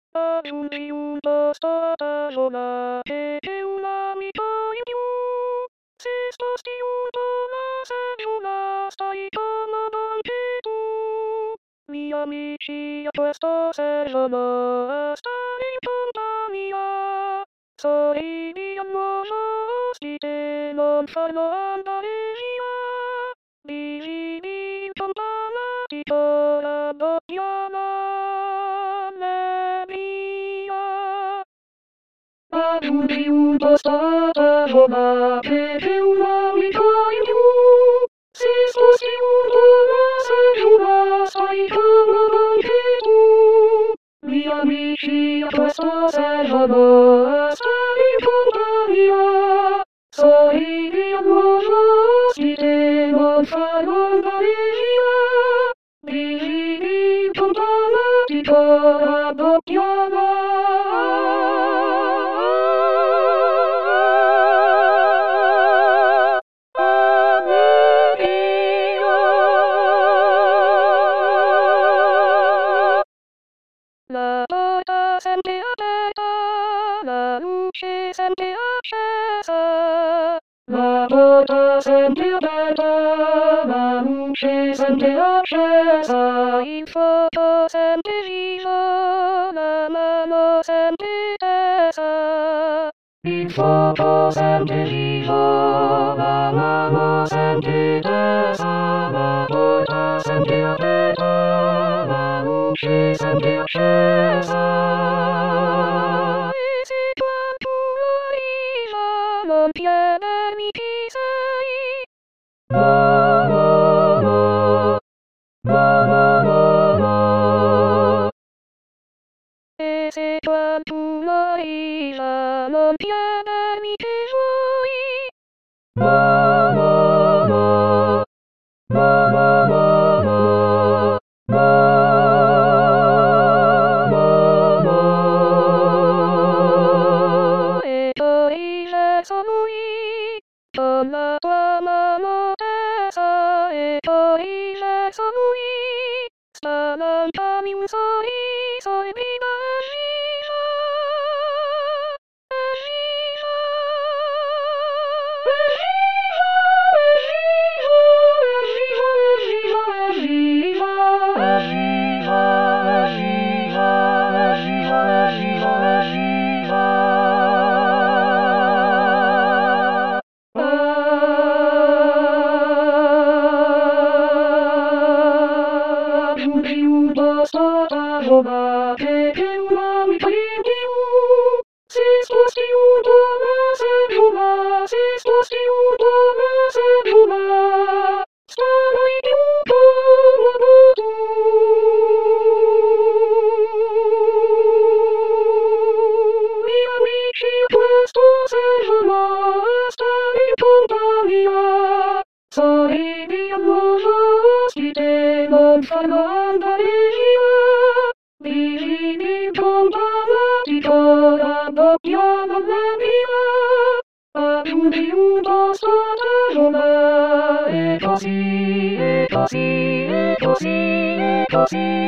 Aggiungi un posto a pagina che c'è un amico in più. Se sposti un po' la seggiola stai comodo anche tu. Gli amici a questo servono a stare in compagnia. Sorridiamo ospite, non farlo andare via. Dividi in compagnia, la doppia allegria. Aggiungi un posto a tavola che c'è un amico in più. Se sposti un po' la seggiola stai comodo anche tu. Gli amici a questo servono a stare in compagnia. Sorridiamo ospite, non farlo andare via. Dividi in compagnia, la doppia La porta sempre aperta, la luce sempre accesa. La porta sempre aperta, la luce sempre accesa. Il fuoco sempre vivo, la mano sempre tesa. Il fuoco sempre vivo, la mano sempre tesa. La porta sempre aperta, la luce sempre accesa. E se qualcuno arriva, non chiedermi chi sei. No, no, no, no, no, no, no. E se qualcuno arriva, non chiedermi che vuoi. No, no, no, no, no, no, no, no, no. E poi verso lui, con la tua mano tesa, e poi verso lui, spalancami un sorriso e viva evviva, evviva, evviva, evviva, evviva, evviva, evviva, evviva, evviva, aggiungi un posto a tavola che c'è un amico in più. Se sposti un po' la seggiola, se sposti un po' la seggiola, starai più comodo tu. Gli amici a questo servono a stare in compagnia. Sorridiamo ospite, non farlo andare via. Dividi in compagnia, la doppia allegria. Aggiungi un posto a tavola, e così, e così, e così, e così.